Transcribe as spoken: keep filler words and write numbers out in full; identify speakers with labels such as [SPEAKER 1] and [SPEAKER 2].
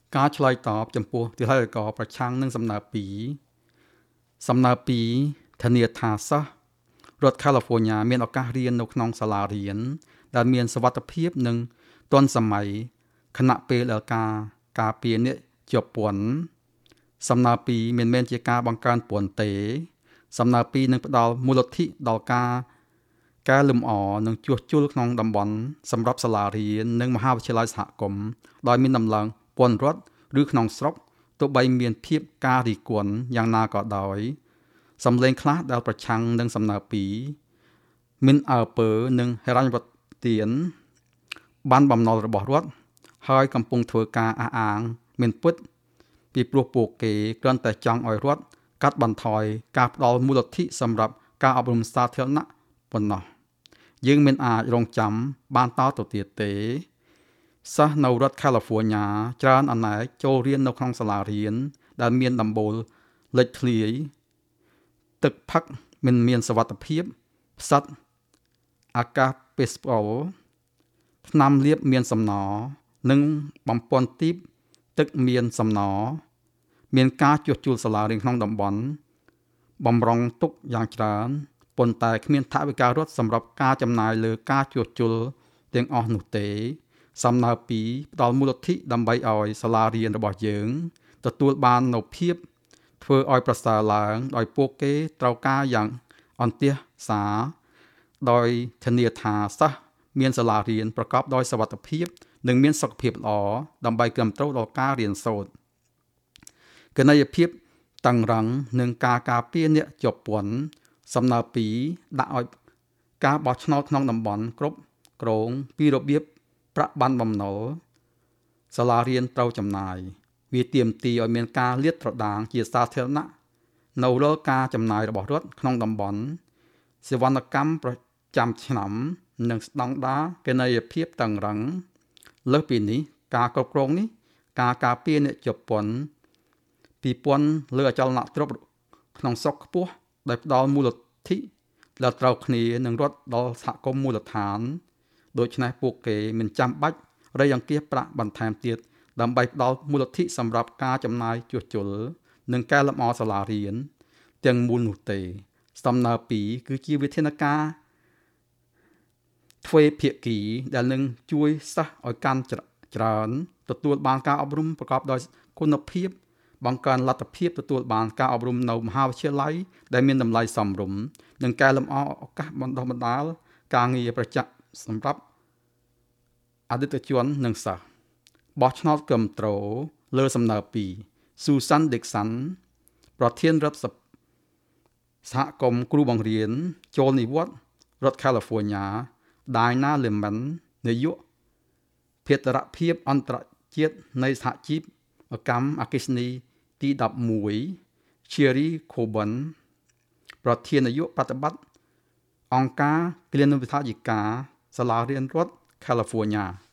[SPEAKER 1] ការឆ្លើយតបចំពោះទិដ្ឋាការប្រឆាំងនឹងសំណើពីរសំណើពីរធានាថាសិស្សរដ្ឋ California មានឱកាសរៀននៅក្នុងសាលារៀនដែលមានសុវត្ថិភាពនិងទាន់សម័យខណៈពេលដែលការការពារអ្នកជាប់ពន្ធសំណើពីរមិនមែនជាការបង្កើនពន្ធទេសំណើពីរនឹងផ្ដល់មូលធិដល់ការកែលម្អនិងជួសជុលក្នុងតំបន់សម្រាប់សាលារៀននិងមហាវិទ្យាល័យសហគមន៍ដោយមានដំឡើងពន្ធរដ្ឋឬក្នុងស្រុកទោះបីមានភាពការរិះគន់យ៉ាងណាក៏ដោយសម្លេងខ្លះដែលប្រឆាំងនឹងសំណើពីរមិនអើពើនិងហិរញ្ញវត្ថុទានបានបំណុលរបស់រដ្ឋហើយកំពុងធ្វើការអះអាងមិនពិតពីព្រោះពួកគេគ្រាន់តែចង់ឲ្យរដ្ឋកាត់បន្ថយការផ្ដល់មូលធិសម្រាប់ការអប់រំសាធារណៈប៉ុណ្ណោះយើងមិនអាចរងចាំបានតទៅទៀតទេសិស្សនៅរដ្ឋ California ច្រើនអនេកចូលរៀននៅក្នុងសាលារៀនដែលមានដំបូលលេចធ្លាយទឹកផឹកមិនមានសុវត្ថិភាពផ្សិតអាកាសពេស្ប៉លថ្នាំលាបមានសំណនិងបំពន់ទីបទឹកមានសំណមានការជួសជុលសាលារៀនក្នុងតំបន់បំរុងទុកយ៉ាងច្រើនប៉ុន្តែគ្មានថវិការដ្ឋសម្រាប់ការចំណាយលើការជួសជុលទាំងអស់នោះទេសំណើពីរផ្ដល់មូលធិដើម្បីឲ្យសាលារៀនរបស់យើងទទួលបាននូវភាពធ្វើឲ្យប្រសើរឡើងដោយពួកគេត្រូវការយ៉ាងអន្ទះសារដោយធានាថាសិស្សមានសាលារៀនប្រកបដោយសុវត្ថិភាពនិងមានសុខភាពល្អដើម្បីគាំទ្រដល់ការរៀនសូត្រគណនេយ្យភាពតឹងរ៉ឹងនិងការការពារអ្នកជាប់ពន្ធសំណើពីរដាក់ឲ្យការបោះឆ្នោតក្នុងតំបន់គ្រប់គ្រងពីរបៀបប្រាក់បានបំណុលសាលារៀនត្រូវចំណាយវាទាមទារឲ្យមានការលាតត្រដាងជាសាធារណៈនៅលើការចំណាយរបស់រដ្ឋក្នុងតំបន់សេវាកម្មប្រចាំឆ្នាំនិងស្តង់ដារគណនេយ្យភាពតឹងរ៉ឹងលើសពីនេះការគ្រប់គ្រងនេះការការពារអ្នកជាប់ពន្ធពីពន្ធលើអចលនទ្រព្យក្នុងស្រុកខ្ពស់ដោយផ្ដល់មូលធិដែលត្រូវគ្នានឹងរដ្ឋដល់សហគមន៍មូលដ្ឋានដូច្នេះពួកគេមិនចាំបាច់រៃអង្គាសប្រាក់បន្ថែមទៀតដើម្បីផ្ដល់មូលធិសម្រាប់ការចំណាយជួសជុលនិងកែលម្អសាលារៀនទាំងមូលនោះទេសំណើពីរគឺជាវិធានការទ្វេភាគីដែលនឹងជួយសិស្សឲ្យកាន់ច្រើនទទួលបានការអប់រំប្រកបដោយគុណភាពបង្កើនលទ្ធភាពទទួលបានការអប់រំនៅមហាវិទ្យាល័យដែលមានតម្លៃសមរម្យនិងកែលម្អឱកាសបណ្ដុះបណ្ដាលការងារប្រចាំសម្រាប់អតីតជននិងសិស្សបោះឆ្នោតគាំទ្រលើសំណើពីរ Susan Dixon ប្រធានរដ្ឋសហគមន៍គ្រូបង្រៀនចូលនិវត្តន៍រដ្ឋ California Dina Lemon នាយកភាគរភាពអន្តរជាតិនៃសហជីពកម្មអគ្គិសនីទីដប់មួយ Cherry Coburn ប្រធាននាយកប្រតិបត្តិអង្គការគិលានុបដ្ឋាយិកាសាលារៀនរដ្ឋ California